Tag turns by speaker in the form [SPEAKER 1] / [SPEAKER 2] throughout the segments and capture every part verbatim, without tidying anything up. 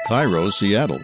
[SPEAKER 1] KIRO, Seattle.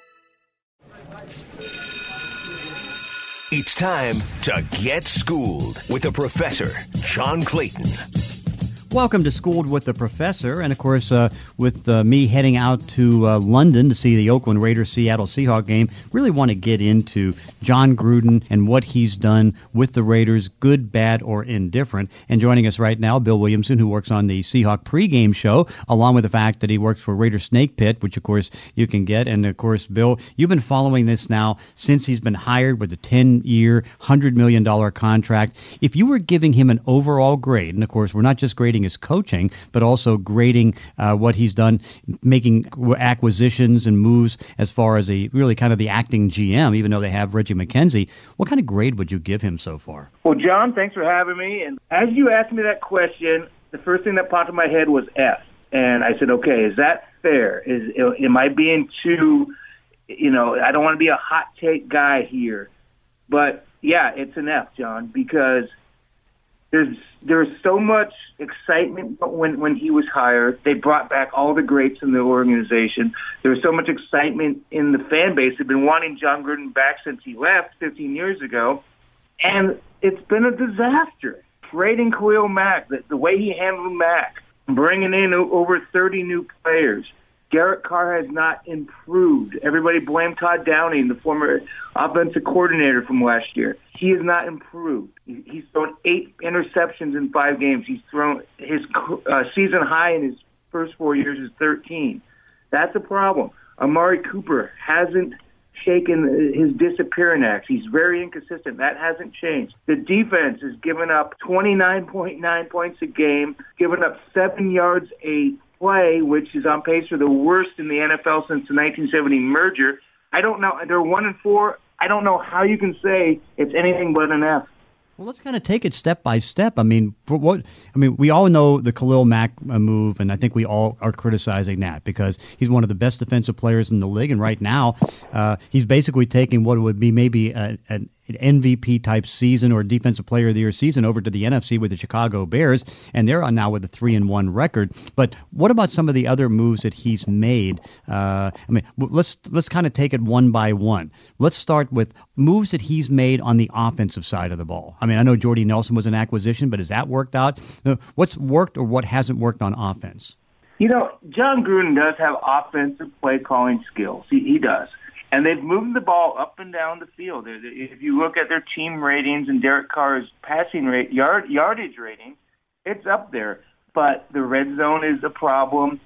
[SPEAKER 2] It's time to get schooled with the professor, John Clayton.
[SPEAKER 3] Welcome to Schooled with the Professor, and of course, uh, with uh, me heading out to uh, London to see the Oakland Raiders Seattle Seahawks game, really want to get into Jon Gruden and what he's done with the Raiders, good, bad, or indifferent. And joining us right now, Bill Williamson, who works on the Seahawk pregame show, along with the fact that he works for Raider Snake Pit, which of course you can get. And of course, Bill, you've been following this now since he's been hired with a ten-year, one hundred million dollars contract. If you were giving him an overall grade, and of course, we're not just grading his coaching, but also grading uh, what he's done, making acquisitions and moves as far as a really kind of the acting G M, even though they have Reggie McKenzie. What kind of grade would you give him so far?
[SPEAKER 4] Well, John, thanks for having me. And as you asked me that question, the first thing that popped in my head was F. And I said, okay, is that fair? Is am I being too, you know, I don't want to be a hot take guy here. But, yeah, it's an F, John, because There's there's so much excitement when, when he was hired. They brought back all the greats in the organization. There was so much excitement in the fan base. They've been wanting Jon Gruden back since he left fifteen years ago. And it's been a disaster. Trading Khalil Mack, the, the way he handled Mack, bringing in over thirty new players. Derek Carr has not improved. Everybody blamed Todd Downing, the former offensive coordinator from last year. He has not improved. He's thrown eight interceptions in five games. He's thrown his uh, season high in his first four years is thirteen. That's a problem. Amari Cooper hasn't shaken his disappearing act. He's very inconsistent. That hasn't changed. The defense has given up twenty-nine point nine points a game, given up seven yards a play, which is on pace for the worst in the N F L since the nineteen seventy merger. I don't know. They're one and four. I don't know how you can say it's anything but an F.
[SPEAKER 3] Well, let's kind of take it step by step. I mean, for what? I mean, we all know the Khalil Mack move, and I think we all are criticizing that because he's one of the best defensive players in the league, and right now uh, he's basically taking what would be maybe a, an M V P type season or Defensive Player of the Year season over to the N F C with the Chicago Bears, and they're on now with a three and one record. But what about some of the other moves that he's made? Uh, I mean, let's let's kind of take it one by one. Let's start with moves that he's made on the offensive side of the ball. I mean, I know Jordy Nelson was an acquisition, but has that worked out? What's worked or what hasn't worked on offense?
[SPEAKER 4] You know, Jon Gruden does have offensive play calling skills. He, he does. And they've moved the ball up and down the field. If you look at their team ratings and Derek Carr's passing rate, yard, yardage rating, it's up there. But the red zone is a problem.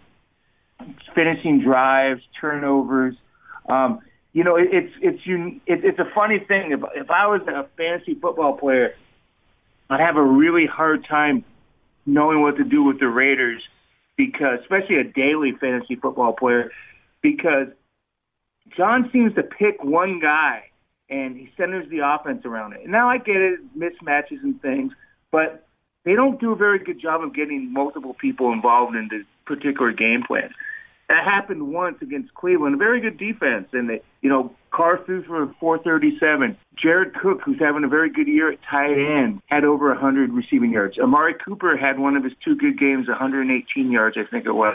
[SPEAKER 4] Finishing drives, turnovers. Um, you know, it, it's it's it, it's a funny thing. If if I was a fantasy football player, I'd have a really hard time knowing what to do with the Raiders, because especially a daily fantasy football player, because John seems to pick one guy, and he centers the offense around it. And now I get it, mismatches and things, but they don't do a very good job of getting multiple people involved in the particular game plan. That happened once against Cleveland, a very good defense, and they, you know, Carr threw for four thirty-seven. Jared Cook, who's having a very good year at tight end, had over one hundred receiving yards. Amari Cooper had one of his two good games, one hundred eighteen yards, I think it was.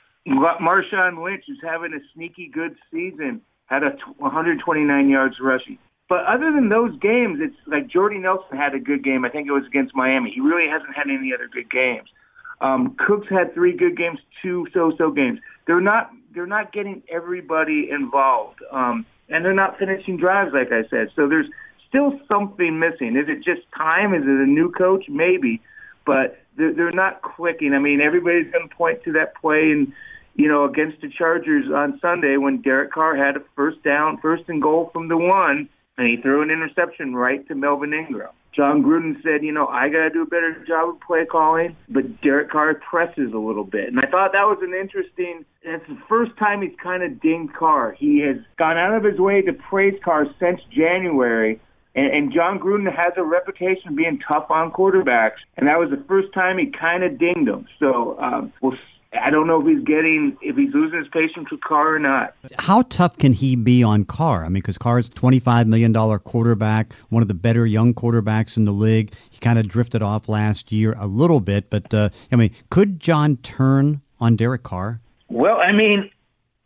[SPEAKER 4] Marshawn Lynch, who's having a sneaky good season, had a one hundred twenty-nine yards rushing. But other than those games, it's like Jordy Nelson had a good game. I think it was against Miami. He really hasn't had any other good games. Um, Cook's had three good games, two so-so games. They're not they're not getting everybody involved, um, and they're not finishing drives, like I said. So there's still something missing. Is it just time? Is it a new coach? Maybe, but they're, they're not clicking. I mean, everybody's going to point to that play and. You know, against the Chargers on Sunday when Derek Carr had a first down, first and goal from the one, and he threw an interception right to Melvin Ingram. Jon Gruden said, you know, I got to do a better job of play calling, but Derek Carr presses a little bit. And I thought that was an interesting, it's the first time he's kind of dinged Carr. He has gone out of his way to praise Carr since January. And, and Jon Gruden has a reputation of being tough on quarterbacks, and that was the first time he kind of dinged him. So um, we'll see. I don't know if he's getting, if he's losing his patience with Carr or not.
[SPEAKER 3] How tough can he be on Carr? I mean, because Carr's a twenty-five million dollars quarterback, one of the better young quarterbacks in the league. He kind of drifted off last year a little bit, but, uh, I mean, could John turn on Derek Carr?
[SPEAKER 4] Well, I mean,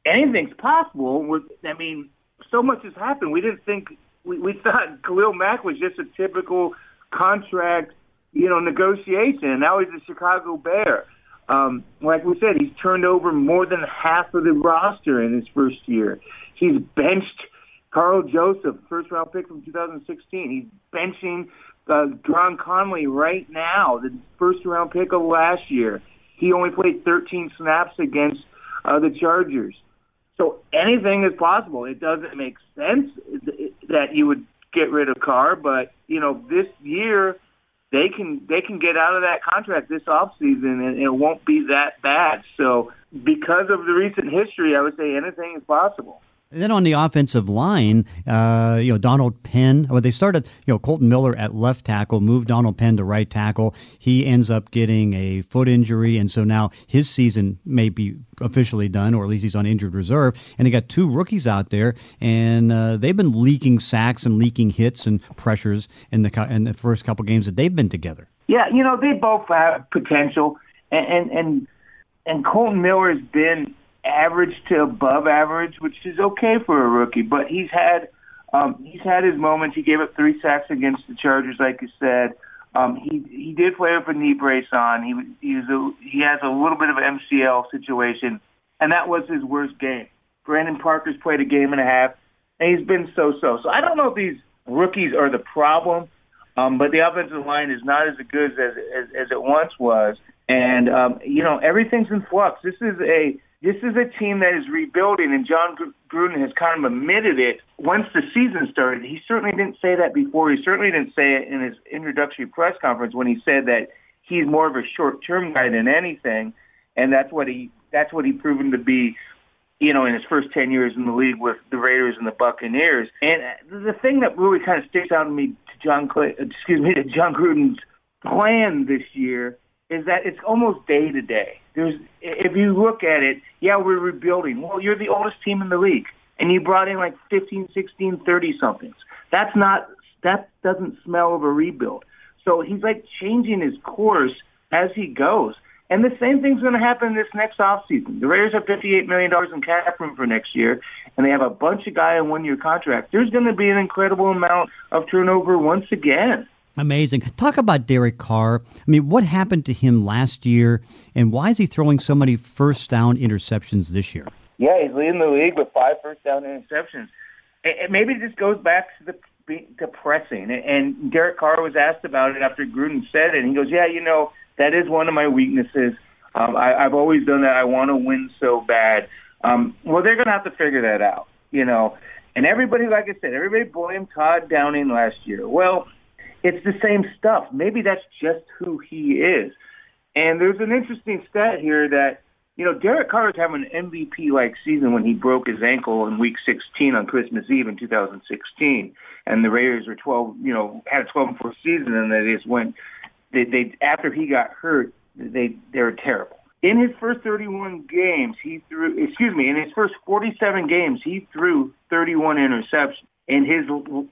[SPEAKER 4] anything's possible. With, I mean, so much has happened. We didn't think we, we thought Khalil Mack was just a typical contract, you know, negotiation. And now he's a Chicago Bear. Um, like we said, he's turned over more than half of the roster in his first year. He's benched Carl Joseph, first round pick from two thousand sixteen. He's benching uh, Dron Conley right now, the first round pick of last year. He only played thirteen snaps against uh, the Chargers. So anything is possible. It doesn't make sense that you would get rid of Carr, but you know, this year they can they can get out of that contract this offseason, and it won't be that bad. So because of the recent history, I would say anything is possible.
[SPEAKER 3] And then on the offensive line, uh, you know, Donald Penn, well, they started, you know, Colton Miller at left tackle, moved Donald Penn to right tackle. He ends up getting a foot injury, and so now his season may be officially done, or at least he's on injured reserve. And they got two rookies out there, and uh, they've been leaking sacks and leaking hits and pressures in the in the first couple games that they've been together.
[SPEAKER 4] Yeah, you know, they both have potential, and and and, and Colton Miller has been average to above average, which is okay for a rookie, but he's had um, he's had his moments. He gave up three sacks against the Chargers, like you said. Um, he he did play with a knee brace on. He he was a, he has a little bit of an M C L situation, and that was his worst game. Brandon Parker's played a game and a half, and he's been so-so. So I don't know if these rookies are the problem, um, but the offensive line is not as good as as, as it once was, and um, you know, everything's in flux. This is a This is a team that is rebuilding, and John Gruden has kind of admitted it once the season started. He certainly didn't say that before. He certainly didn't say it in his introductory press conference when he said that he's more of a short-term guy than anything, and that's what he that's what he proven to be, you know, in his first ten years in the league with the Raiders and the Buccaneers. And the thing that really kind of sticks out to me to John Clay, excuse me, to John Gruden's plan this year is that it's almost day to day. There's, if you look at it, yeah, we're rebuilding. Well, you're the oldest team in the league, and you brought in like fifteen, sixteen, thirty-somethings. That's not, that doesn't smell of a rebuild. So he's like changing his course as he goes. And the same thing's going to happen this next offseason. The Raiders have fifty-eight million dollars in cap room for next year, and they have a bunch of guys on one-year contracts. There's going to be an incredible amount of turnover once again.
[SPEAKER 3] Amazing. Talk about Derek Carr. I mean, what happened to him last year, and why is he throwing so many first down interceptions this year?
[SPEAKER 4] Yeah, he's leading the league with five first down interceptions. And maybe it just goes back to the to pressing. And Derek Carr was asked about it after Gruden said it, and he goes, yeah, you know, that is one of my weaknesses. Um, I, I've always done that. I want to win so bad. Um, well, they're going to have to figure that out, you know. And everybody, like I said, everybody blamed Todd Downing last year. Well, it's the same stuff. Maybe that's just who he is. And there's an interesting stat here that, you know, Derek Carr is having an M V P-like season when he broke his ankle in Week sixteen on Christmas Eve in two thousand sixteen. And the Raiders were twelve, you know, had a twelve and four season, and they just went, they, they after he got hurt, they they were terrible. In his first thirty-one games, he threw, excuse me, in his first forty-seven games, he threw thirty-one interceptions. In his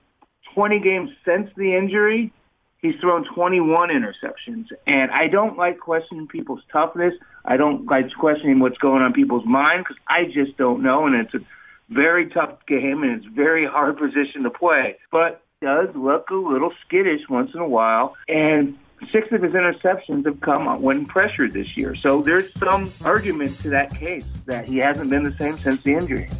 [SPEAKER 4] twenty games since the injury, he's thrown twenty-one interceptions. And I don't like questioning people's toughness. I don't like questioning what's going on in people's mind because I just don't know. And it's a very tough game, and it's a very hard position to play. But he does look a little skittish once in a while. And six of his interceptions have come when pressured this year. So there's some argument to that case that he hasn't been the same since the injury.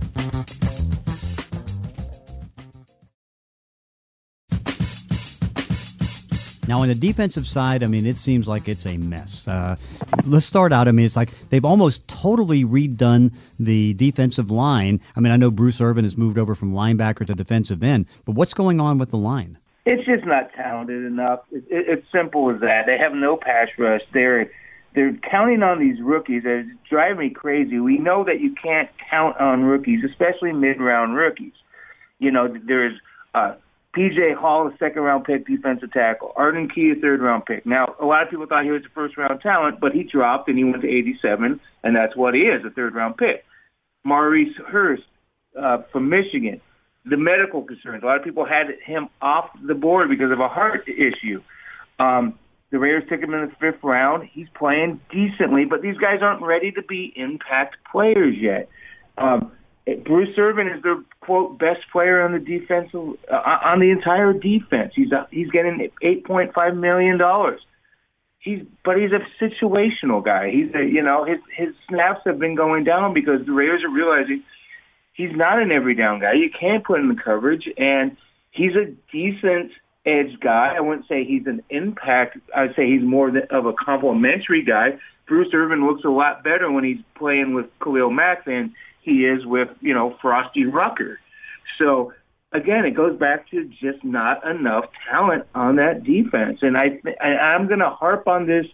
[SPEAKER 3] Now, on the defensive side, I mean, it seems like it's a mess. Uh, let's start out. I mean, it's like they've almost totally redone the defensive line. I mean, I know Bruce Irvin has moved over from linebacker to defensive end, but what's going on with the line?
[SPEAKER 4] It's just not talented enough. It, it, it's simple as that. They have no pass rush. They're they're counting on these rookies. It's driving me crazy. We know that you can't count on rookies, especially mid-round rookies. You know, there's uh, P J Hall, a second-round pick, defensive tackle. Arden Key, a third-round pick. Now, a lot of people thought he was a first-round talent, but he dropped and he went to eighty-seven, and that's what he is, a third-round pick. Maurice Hurst uh, from Michigan. The medical concerns. A lot of people had him off the board because of a heart issue. Um, the Raiders took him in the fifth round. He's playing decently, but these guys aren't ready to be impact players yet. Um, Bruce Irvin is the quote best player on the defensive uh, on the entire defense. He's a, he's getting eight point five million dollars. He's but he's a situational guy. He's a, you know his his snaps have been going down because the Raiders are realizing he's not an every down guy. You can't put him in coverage, and he's a decent edge guy. I wouldn't say he's an impact. I'd say he's more of a complementary guy. Bruce Irvin looks a lot better when he's playing with Khalil Mack than he is with, you know, Frosty Rucker. So, again, it goes back to just not enough talent on that defense. And I th- I'm going to harp on this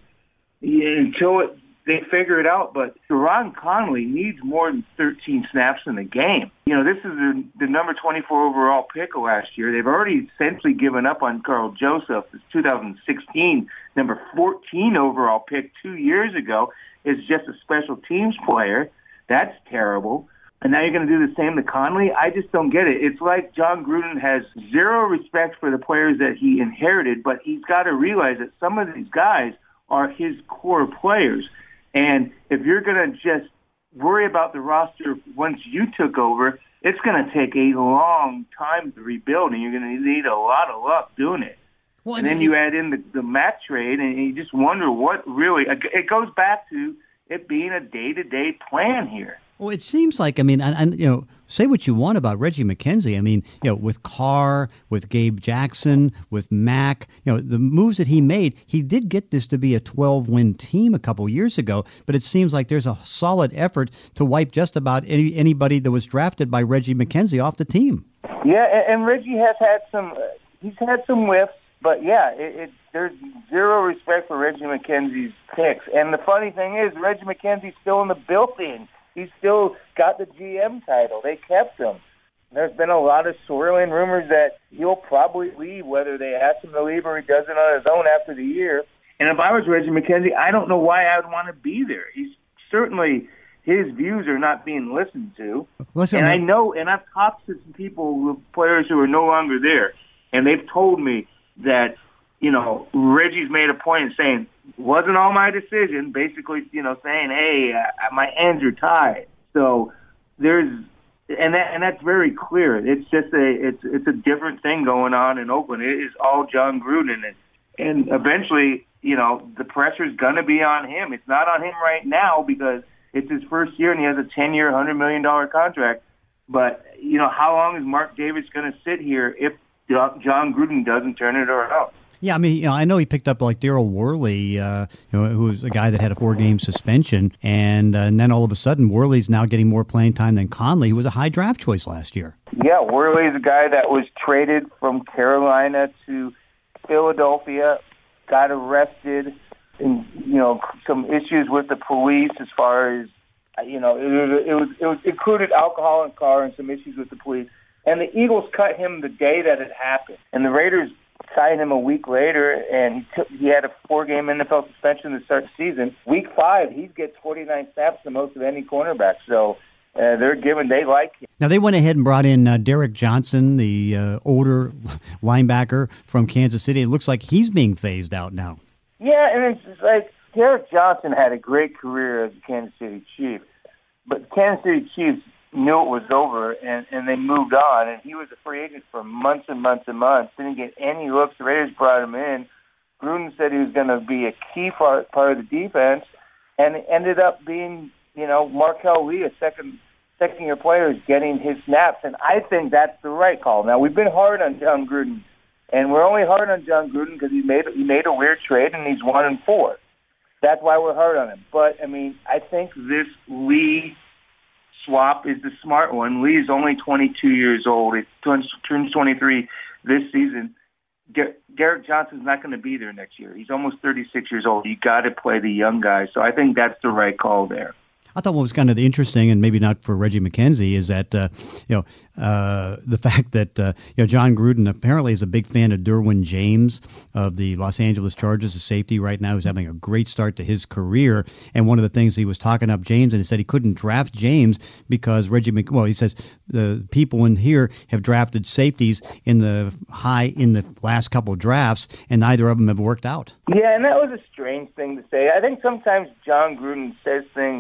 [SPEAKER 4] until it, they figure it out, but Teron Conley needs more than thirteen snaps in the game. You know, this is the, the number twenty-four overall pick of last year. They've already essentially given up on Carl Joseph, this two thousand sixteen number fourteen overall pick two years ago, is just a special teams player. That's terrible. And now you're going to do the same to Conley? I just don't get it. It's like John Gruden has zero respect for the players that he inherited, but he's got to realize that some of these guys are his core players. And if you're going to just worry about the roster once you took over, it's going to take a long time to rebuild, and you're going to need a lot of luck doing it. Well, and then you add in the, the Matt trade, and you just wonder what really – it goes back to it being a day-to-day plan here.
[SPEAKER 3] Well, it seems like, I mean, and, and you know, say what you want about Reggie McKenzie. I mean, you know, with Carr, with Gabe Jackson, with Mack, you know, the moves that he made, he did get this to be a twelve-win team a couple years ago, but it seems like there's a solid effort to wipe just about any, anybody that was drafted by Reggie McKenzie off the team.
[SPEAKER 4] Yeah, and, and Reggie has had some, uh, he's had some whiffs, but yeah, it, it, there's zero respect for Reggie McKenzie's picks. And the funny thing is, Reggie McKenzie's still in the building. He's still got the G M title. They kept him. There's been a lot of swirling rumors that he'll probably leave, whether they ask him to leave or he does it on his own after the year. And if I was Reggie McKenzie, I don't know why I would want to be there. He's certainly, his views are not being listened to. Listen, and I know, and I've talked to some people, with players who are no longer there, and they've told me that, you know, Reggie's made a point of saying, wasn't all my decision, basically, you know, saying, hey, uh, my hands are tied. So there's, and that, and that's very clear. It's just a, it's, it's a different thing going on in Oakland. It is all John Gruden, and, and eventually, you know, the pressure's going to be on him. It's not on him right now because it's his first year and he has a ten-year, one hundred million dollars contract. But, you know, how long is Mark Davis going to sit here if John Gruden doesn't turn it around?
[SPEAKER 3] Yeah, I mean, you know, I know he picked up like Daryl Worley, uh, you know, who was a guy that had a four-game suspension, and, uh, and then all of a sudden, Worley's now getting more playing time than Conley, who was a high draft choice last year.
[SPEAKER 4] Yeah, Worley's a guy that was traded from Carolina to Philadelphia, got arrested, and you know, some issues with the police as far as, you know, it was it was, it was included alcohol in the car and some issues with the police. And the Eagles cut him the day that it happened, and the Raiders signed him a week later, and he took, he had a four-game N F L suspension to start the season. Week five, he gets forty-nine snaps, the most of any cornerback. So uh, they're given, they like him.
[SPEAKER 3] Now, they went ahead and brought in uh, Derek Johnson, the uh, older linebacker from Kansas City. It looks like he's being phased out now.
[SPEAKER 4] Yeah, and it's just like Derek Johnson had a great career as a Kansas City Chief, but Kansas City Chiefs knew it was over, and, and they moved on, and he was a free agent for months and months and months, didn't get any looks. The Raiders brought him in. Gruden said he was going to be a key part, part of the defense, and it ended up being, you know, Markel Lee, a second, second-year player, is getting his snaps, and I think that's the right call. Now, we've been hard on John Gruden, and we're only hard on John Gruden because he made, he made a weird trade, and he's one and four. That's why we're hard on him. But, I mean, I think this Lee swap is the smart one. Lee is only twenty-two years old. It turns, turns twenty-three this season. Der- Derek Johnson's not going to be there next year. He's almost thirty-six years old. You got to play the young guys. So I think that's the right call there.
[SPEAKER 3] I thought what was kind of interesting, and maybe not for Reggie McKenzie, is that uh, you know uh, the fact that uh, you know John Gruden apparently is a big fan of Derwin James of the Los Angeles Chargers, a safety right now who's having a great start to his career. And one of the things he was talking up James, and he said he couldn't draft James because Reggie Mc well he says the people in here have drafted safeties in the high in the last couple of drafts, and neither of them have worked out.
[SPEAKER 4] Yeah, and that was a strange thing to say. I think sometimes John Gruden says things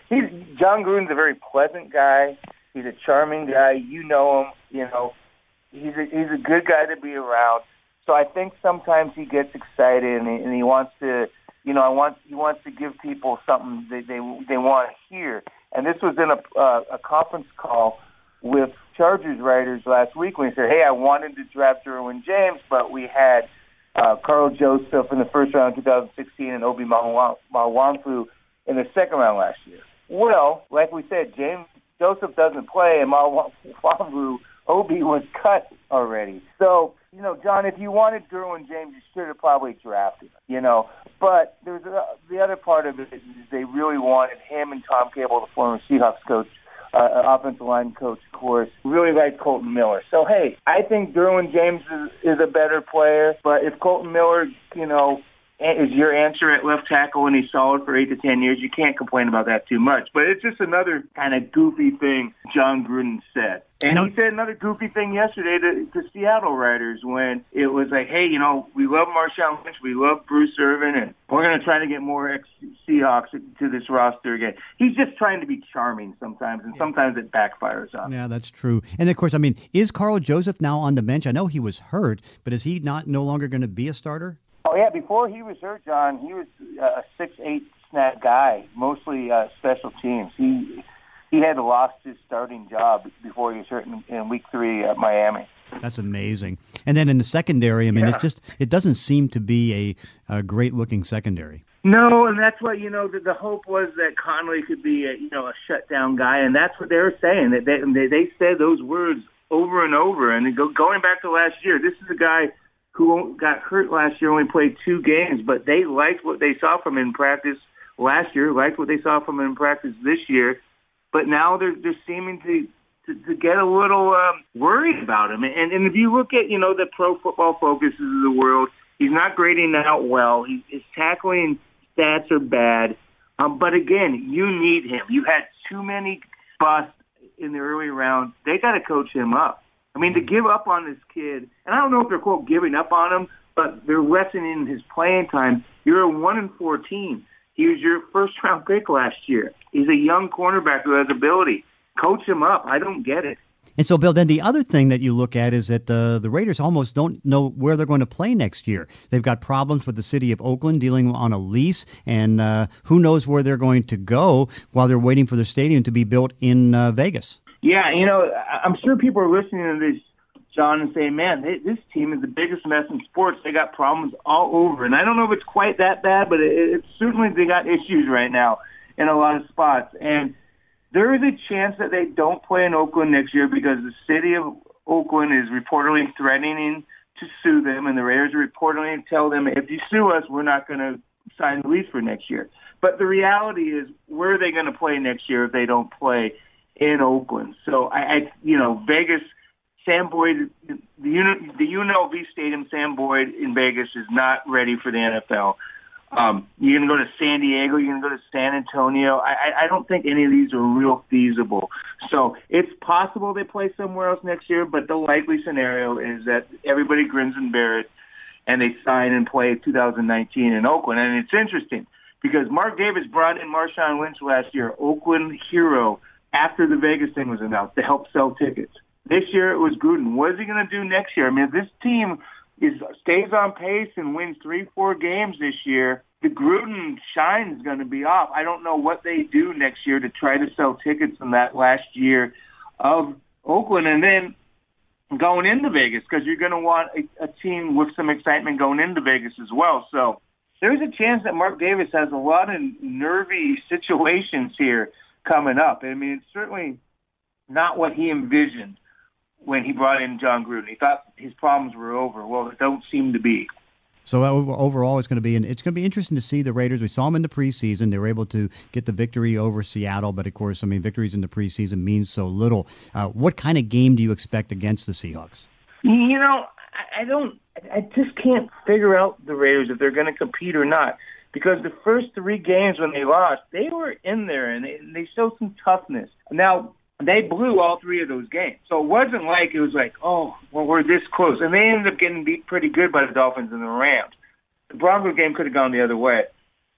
[SPEAKER 4] he's John Gruden's a very pleasant guy. He's a charming guy. You know him. You know, he's a, he's a good guy to be around. So I think sometimes he gets excited and he, and he wants to, you know, I want he wants to give people something that they they want to hear. And this was in a uh, a conference call with Chargers writers last week when he said, "Hey, I wanted to draft Derwin James, but we had uh, Carl Joseph in the first round in two thousand sixteen and Obi Mawamfu in the second round last year." Well, like we said, James Joseph doesn't play, and Mawamfu Obi was cut already. So, you know, John, if you wanted Derwin James, you should have probably drafted him, you know. But there's a, the other part of it is they really wanted him and Tom Cable, the former Seahawks coach, uh, offensive line coach, of course, really liked Colton Miller. So, hey, I think Derwin James is, is a better player. But if Colton Miller, you know, is your answer at left tackle and he's solid for eight to ten years, you can't complain about that too much. But it's just another kind of goofy thing John Gruden said. And no. he said another goofy thing yesterday to, to Seattle writers when it was like, hey, you know, we love Marshawn Lynch, we love Bruce Irvin, and we're going to try to get more ex-Seahawks to this roster again. He's just trying to be charming sometimes, and sometimes it backfires on him.
[SPEAKER 3] Yeah, that's true. And, of course, I mean, is Carl Joseph now on the bench? I know he was hurt, but is he not no longer going to be a starter?
[SPEAKER 4] Oh, yeah, before he was hurt, John, he was a six eight snap guy, mostly uh, special teams. He he had lost his starting job before he was hurt in, in week three at Miami.
[SPEAKER 3] That's amazing. And then in the secondary, I mean, yeah. it just it doesn't seem to be a, a great-looking secondary.
[SPEAKER 4] No, and that's what, you know, the, the hope was that Conley could be, a, you know, a shutdown guy, and that's what they were saying. That they, they, they said those words over and over. And go, going back to last year, this is a guy who got hurt last year, only played two games, but they liked what they saw from him in practice last year, liked what they saw from him in practice this year, but now they're, they're seeming to, to, to get a little um, worried about him. And, and if you look at, you know, the Pro Football Focuses of the world, he's not grading out well. He, his tackling stats are bad. Um, but again, you need him. You had too many busts in the early round. They got to coach him up. I mean, to give up on this kid, and I don't know if they're, quote, giving up on him, but they're lessening his playing time. You're a one and four team. He was your first-round pick last year. He's a young cornerback who has ability. Coach him up. I don't get it.
[SPEAKER 3] And so, Bill, then the other thing that you look at is that uh, the Raiders almost don't know where they're going to play next year. They've got problems with the city of Oakland dealing on a lease, and uh, who knows where they're going to go while they're waiting for their stadium to be built in uh, Vegas.
[SPEAKER 4] Yeah, you know, I'm sure people are listening to this, John, and saying, man, they, this team is the biggest mess in sports. They got problems all over. And I don't know if it's quite that bad, but it, it's certainly they got issues right now in a lot of spots. And there is a chance that they don't play in Oakland next year because the city of Oakland is reportedly threatening to sue them, and the Raiders are reportedly tell them, if you sue us, we're not going to sign the lease for next year. But the reality is, where are they going to play next year if they don't play in Oakland? So I, I you know, Vegas, Sam Boyd, the the U N L V Stadium, Sam Boyd in Vegas is not ready for the N F L. Um, you're going to go to San Diego, you're going to go to San Antonio. I, I don't think any of these are real feasible. So it's possible they play somewhere else next year, but the likely scenario is that everybody grins and bears it, and they sign and play two thousand nineteen in Oakland. And it's interesting because Mark Davis brought in Marshawn Lynch last year, Oakland hero, after the Vegas thing was announced to help sell tickets. This year it was Gruden. What is he going to do next year? I mean, if this team is stays on pace and wins three, four games this year, the Gruden shine is going to be off. I don't know what they do next year to try to sell tickets in that last year of Oakland. And then going into Vegas, because you're going to want a, a team with some excitement going into Vegas as well. So there's a chance that Mark Davis has a lot of nervy situations here coming up. I mean, it's certainly not what he envisioned when he brought in John Gruden. He thought his problems were over. Well, they don't seem to be.
[SPEAKER 3] So uh, overall, it's going to be an, it's going to be interesting to see the Raiders. We saw them in the preseason; they were able to get the victory over Seattle. But of course, I mean, victories in the preseason means so little. Uh, what kind of game do you expect against the Seahawks?
[SPEAKER 4] You know, I, I don't. I just can't figure out the Raiders if they're going to compete or not. Because the first three games when they lost, they were in there and they, and they showed some toughness. Now, they blew all three of those games. So it wasn't like it was like, oh, well, we're this close. And they ended up getting beat pretty good by the Dolphins and the Rams. The Broncos game could have gone the other way.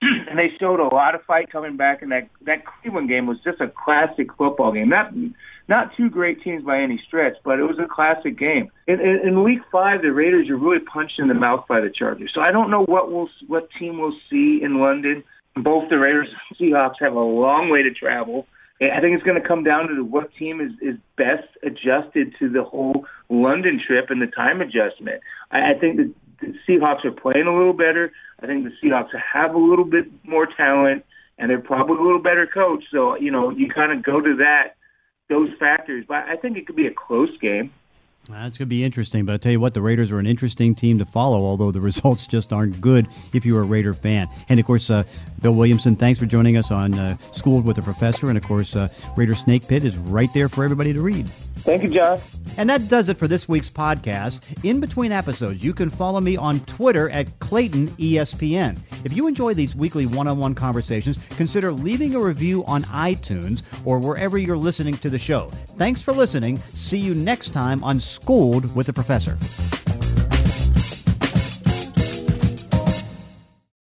[SPEAKER 4] and they showed a lot of fight coming back. And that that Cleveland game was just a classic football game. Not not two great teams by any stretch, but it was a classic game. In, in, in Week Five, the Raiders are really punched in the mouth by the Chargers. So I don't know what we'll what team we'll see in London. Both the Raiders and Seahawks have a long way to travel. I think it's going to come down to what team is, is best adjusted to the whole London trip and the time adjustment. I, I think the, the Seahawks are playing a little better. I think the Seahawks have a little bit more talent, and they're probably a little better coached. So, you know, you kind of go to that, those factors. But I think it could be a close game.
[SPEAKER 3] That's going to be interesting, but I'll tell you what, the Raiders are an interesting team to follow, although the results just aren't good if you're a Raider fan. And, of course, uh, Bill Williamson, thanks for joining us on uh, Schooled with a Professor. And, of course, uh, Raider Snake Pit is right there for everybody to read.
[SPEAKER 4] Thank you, John.
[SPEAKER 3] And that does it for this week's podcast. In between episodes, you can follow me on Twitter at Clayton E S P N. If you enjoy these weekly one-on-one conversations, consider leaving a review on iTunes or wherever you're listening to the show. Thanks for listening. See you next time on Schooled with the Professor.